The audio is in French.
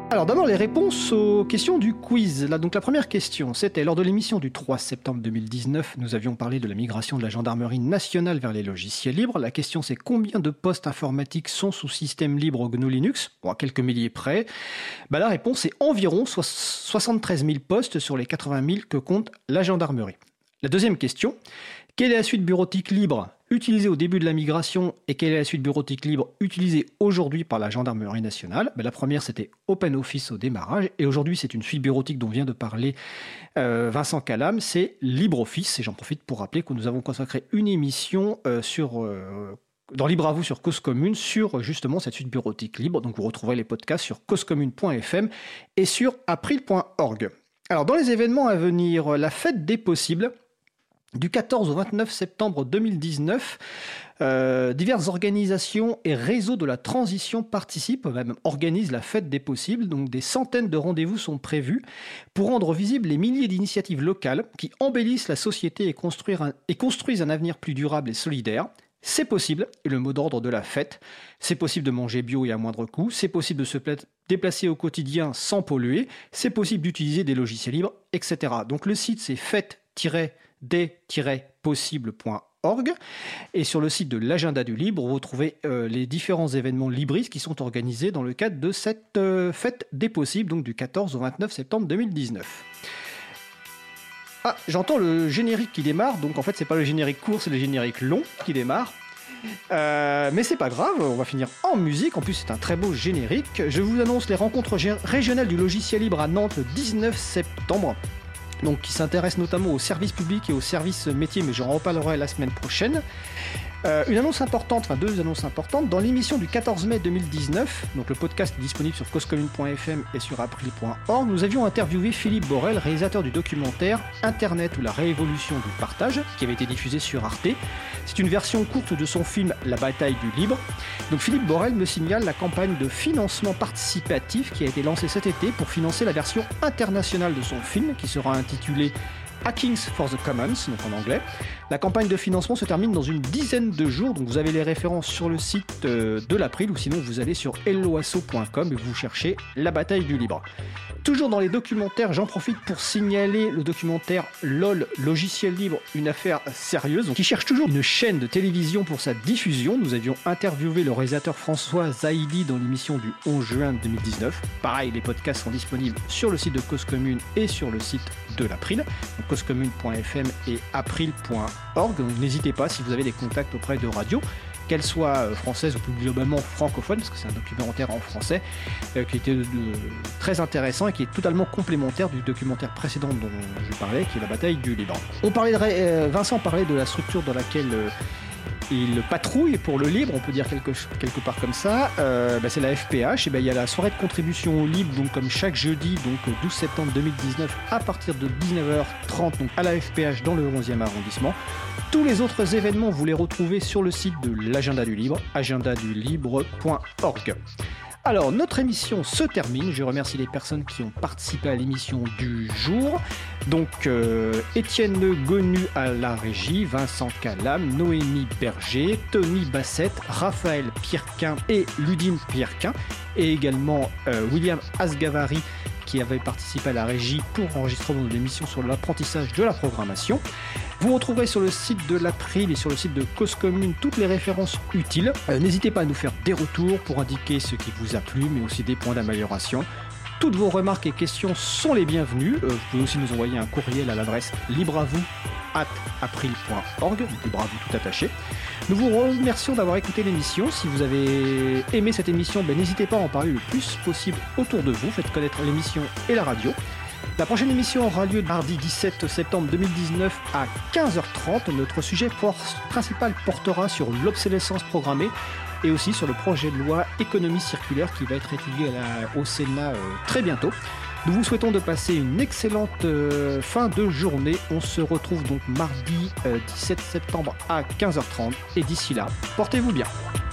Alors d'abord les réponses aux questions du quiz. Là, donc la première question, c'était lors de l'émission du 3 septembre 2019, nous avions parlé de la migration de la gendarmerie nationale vers les logiciels libres. La question c'est combien de postes informatiques sont sous système libre au GNU Linux ? Bon, à quelques milliers près. La réponse est environ 73 000 postes sur les 80 000 que compte la gendarmerie. La deuxième question, quelle est la suite bureautique libre utilisée au début de la migration et quelle est la suite bureautique libre utilisée aujourd'hui par la gendarmerie nationale ? La première, c'était OpenOffice au démarrage et aujourd'hui, c'est une suite bureautique dont vient de parler Vincent Calam, c'est LibreOffice. Et j'en profite pour rappeler que nous avons consacré une émission dans Libre à vous sur Cause Commune sur justement cette suite bureautique libre. Donc vous retrouverez les podcasts sur causecommune.fm et sur april.org. Alors dans les événements à venir, la fête des possibles, du 14 au 29 septembre 2019, diverses organisations et réseaux de la transition participent, même organisent la fête des possibles. Donc des centaines de rendez-vous sont prévus pour rendre visibles les milliers d'initiatives locales qui embellissent la société et construisent un avenir plus durable et solidaire. C'est possible, et le mot d'ordre de la fête, c'est possible de manger bio et à moindre coût, c'est possible de se déplacer au quotidien sans polluer, c'est possible d'utiliser des logiciels libres, etc. Donc le site c'est fête-des-possible.org et sur le site de l'agenda du libre, vous trouvez les différents événements libristes qui sont organisés dans le cadre de cette fête des possibles, donc du 14 au 29 septembre 2019. Ah, j'entends le générique qui démarre, donc en fait c'est pas le générique court, c'est le générique long qui démarre. Mais c'est pas grave, on va finir en musique, en plus c'est un très beau générique. Je vous annonce les rencontres régionales du logiciel libre à Nantes le 19 septembre. Donc qui s'intéresse notamment aux services publics et aux services métiers, mais j'en reparlerai la semaine prochaine. Deux annonces importantes, dans l'émission du 14 mai 2019, donc le podcast est disponible sur causecommune.fm et sur april.org, nous avions interviewé Philippe Borel, réalisateur du documentaire Internet ou la révolution du partage, qui avait été diffusé sur Arte. C'est une version courte de son film La bataille du libre. Donc Philippe Borel me signale la campagne de financement participatif qui a été lancée cet été pour financer la version internationale de son film, qui sera intitulée Hackings for the Commons, donc en anglais. La campagne de financement se termine dans une dizaine de jours, donc vous avez les références sur le site de l'April ou sinon vous allez sur helloasso.com et vous cherchez La bataille du libre. Toujours dans les documentaires, j'en profite pour signaler le documentaire LOL, logiciel libre, une affaire sérieuse, qui cherche toujours une chaîne de télévision pour sa diffusion. Nous avions interviewé le réalisateur François Zaidi dans l'émission du 11 juin 2019. Pareil, les podcasts sont disponibles sur le site de Cause Commune et sur le site de l'April, donc causecommune.fm et april.org. Donc n'hésitez pas si vous avez des contacts auprès de radio, qu'elle soit française ou plus globalement francophone, parce que c'est un documentaire en français qui était très intéressant et qui est totalement complémentaire du documentaire précédent dont je parlais, qui est La bataille du Liban. Vincent parlait de la structure dans laquelle il patrouille pour le libre, on peut dire quelque part comme ça. C'est la FPH, et il y a la soirée de contribution au libre, donc comme chaque jeudi, donc 12 septembre 2019, à partir de 19h30, donc à la FPH dans le 11e arrondissement. Tous les autres événements, vous les retrouvez sur le site de l'agenda du libre, agendadulibre.org. Alors, notre émission se termine. Je remercie les personnes qui ont participé à l'émission du jour. Donc, Étienne Gonu à la régie, Vincent Calam, Noémie Berger, Tony Bassette, Raphaël Pierquin et Ludine Pierquin. Et également William Asgavari qui avait participé à la régie pour l'enregistrement de l'émission sur l'apprentissage de la programmation. Vous retrouverez sur le site de l'April et sur le site de Cause Commune toutes les références utiles. N'hésitez pas à nous faire des retours pour indiquer ce qui vous a plu, mais aussi des points d'amélioration. Toutes vos remarques et questions sont les bienvenues. Vous pouvez aussi nous envoyer un courriel à l'adresse libreavou@april.org, libre à vous tout attaché. Nous vous remercions d'avoir écouté l'émission. Si vous avez aimé cette émission, n'hésitez pas à en parler le plus possible autour de vous. Faites connaître l'émission et la radio. La prochaine émission aura lieu mardi 17 septembre 2019 à 15h30. Notre sujet principal portera sur l'obsolescence programmée et aussi sur le projet de loi économie circulaire qui va être étudié au Sénat très bientôt. Nous vous souhaitons de passer une excellente fin de journée. On se retrouve donc mardi 17 septembre à 15h30 et d'ici là, portez-vous bien.